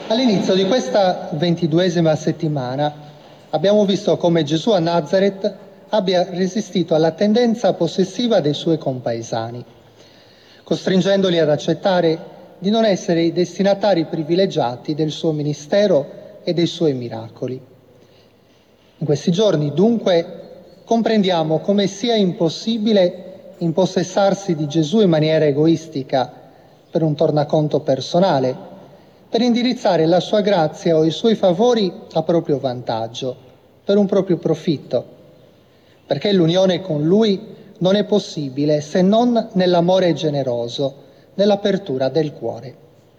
All'inizio di questa 22esima settimana abbiamo visto come Gesù a Nazareth abbia resistito alla tendenza possessiva dei suoi compaesani, costringendoli ad accettare di non essere i destinatari privilegiati del suo ministero e dei suoi miracoli. In questi giorni, dunque, comprendiamo come sia impossibile impossessarsi di Gesù in maniera egoistica per un tornaconto personale, per indirizzare la sua grazia o i suoi favori a proprio vantaggio, per un proprio profitto, perché l'unione con Lui non è possibile se non nell'amore generoso, nell'apertura del cuore.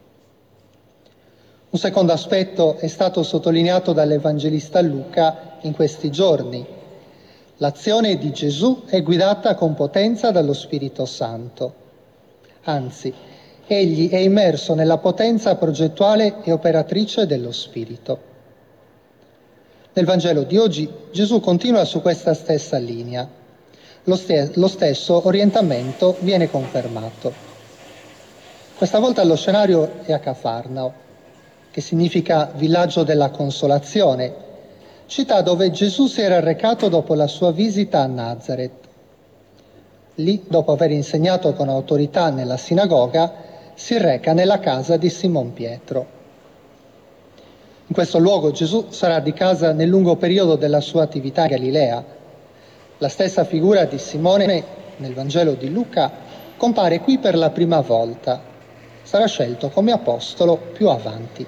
Un secondo aspetto è stato sottolineato dall'Evangelista Luca in questi giorni. L'azione di Gesù è guidata con potenza dallo Spirito Santo. Anzi, egli è immerso nella potenza progettuale e operatrice dello Spirito. Nel Vangelo di oggi Gesù continua su questa stessa linea. Lo stesso orientamento viene confermato. Questa volta lo scenario è a Cafarnao, che significa villaggio della consolazione, città dove Gesù si era recato dopo la sua visita a Nazareth. Lì, dopo aver insegnato con autorità nella sinagoga, si reca nella casa di Simon Pietro. In questo luogo Gesù sarà di casa nel lungo periodo della sua attività in Galilea. La stessa figura di Simone nel Vangelo di Luca compare qui per la prima volta. Sarà scelto come apostolo più avanti.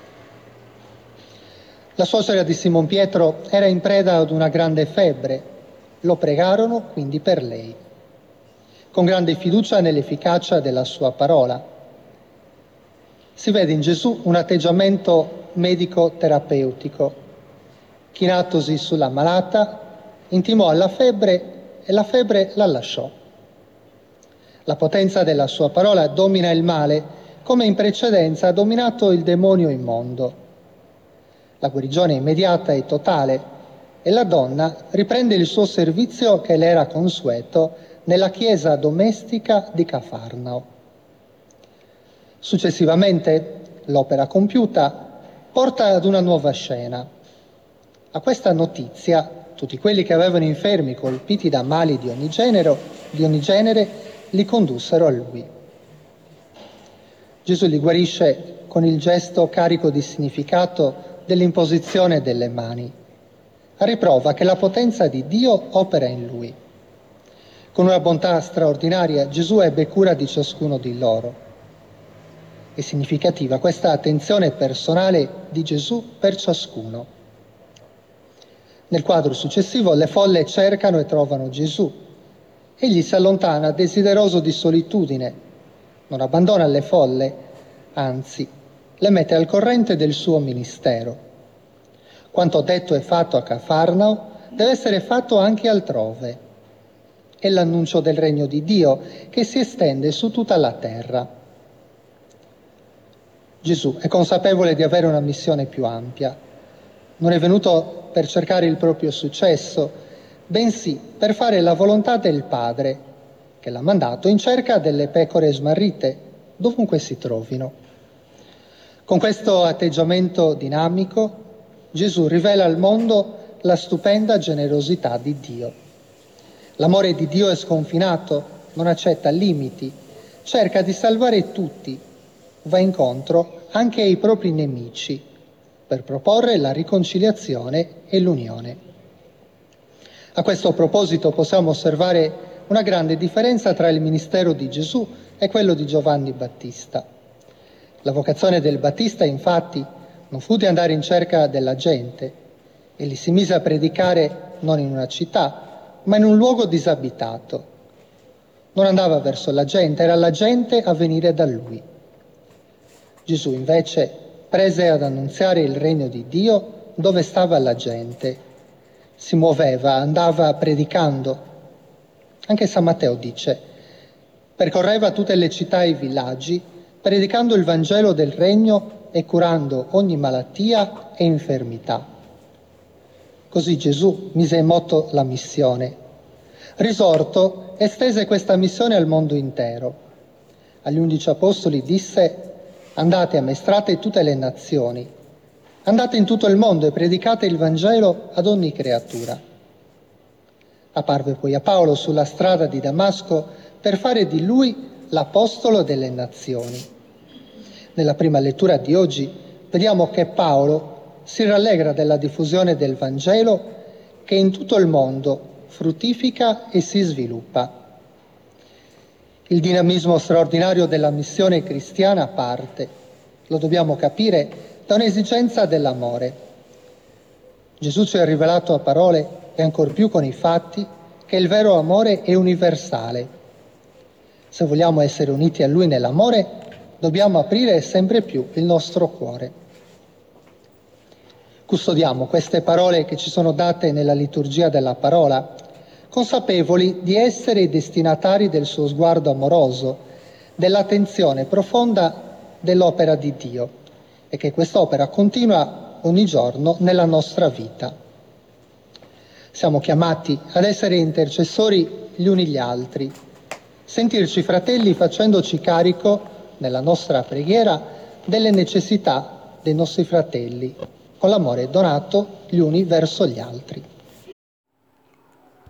La suocera di Simon Pietro era in preda ad una grande febbre. Lo pregarono quindi per lei, con grande fiducia nell'efficacia della sua parola. Si vede in Gesù un atteggiamento medico-terapeutico. Chinatosi sulla malata, intimò alla febbre e la febbre la lasciò. La potenza della sua parola domina il male, come in precedenza ha dominato il demonio immondo. La guarigione è immediata e totale e la donna riprende il suo servizio che le era consueto nella chiesa domestica di Cafarnao. Successivamente, l'opera compiuta porta ad una nuova scena. A questa notizia, tutti quelli che avevano infermi colpiti da mali di ogni genere, li condussero a lui. Gesù li guarisce con il gesto carico di significato dell'imposizione delle mani, a riprova che la potenza di Dio opera in lui. Con una bontà straordinaria Gesù ebbe cura di ciascuno di loro. È significativa questa attenzione personale di Gesù per ciascuno. Nel quadro successivo le folle cercano e trovano Gesù. Egli si allontana desideroso di solitudine, non abbandona le folle, anzi le mette al corrente del suo ministero. Quanto detto e fatto a Cafarnao deve essere fatto anche altrove. È l'annuncio del regno di Dio che si estende su tutta la terra. Gesù è consapevole di avere una missione più ampia. Non è venuto per cercare il proprio successo, bensì per fare la volontà del Padre, che l'ha mandato in cerca delle pecore smarrite, dovunque si trovino. Con questo atteggiamento dinamico, Gesù rivela al mondo la stupenda generosità di Dio. L'amore di Dio è sconfinato, non accetta limiti, cerca di salvare tutti, va incontro anche ai propri nemici per proporre la riconciliazione e l'unione. A questo proposito possiamo osservare una grande differenza tra il ministero di Gesù e quello di Giovanni Battista. La vocazione del Battista, infatti, non fu di andare in cerca della gente. Egli si mise a predicare non in una città, ma in un luogo disabitato. Non andava verso la gente, era la gente a venire da lui. Gesù invece prese ad annunziare il regno di Dio dove stava la gente. Si muoveva, andava predicando. Anche San Matteo dice: percorreva tutte le città e i villaggi, predicando il Vangelo del regno e curando ogni malattia e infermità. Così Gesù mise in moto la missione. Risorto, estese questa missione al mondo intero. Agli 11 apostoli disse: andate, ammaestrate tutte le nazioni, andate in tutto il mondo e predicate il Vangelo ad ogni creatura. Apparve poi a Paolo sulla strada di Damasco per fare di lui l'apostolo delle nazioni. Nella prima lettura di oggi vediamo che Paolo si rallegra della diffusione del Vangelo che in tutto il mondo fruttifica e si sviluppa. Il dinamismo straordinario della missione cristiana parte, lo dobbiamo capire, da un'esigenza dell'amore. Gesù ci ha rivelato a parole e ancor più con i fatti che il vero amore è universale. Se vogliamo essere uniti a Lui nell'amore, dobbiamo aprire sempre più il nostro cuore. Custodiamo queste parole che ci sono date nella liturgia della parola, consapevoli di essere destinatari del suo sguardo amoroso, dell'attenzione profonda dell'opera di Dio e che quest'opera continua ogni giorno nella nostra vita. Siamo chiamati ad essere intercessori gli uni gli altri, sentirci fratelli facendoci carico nella nostra preghiera delle necessità dei nostri fratelli, con l'amore donato gli uni verso gli altri.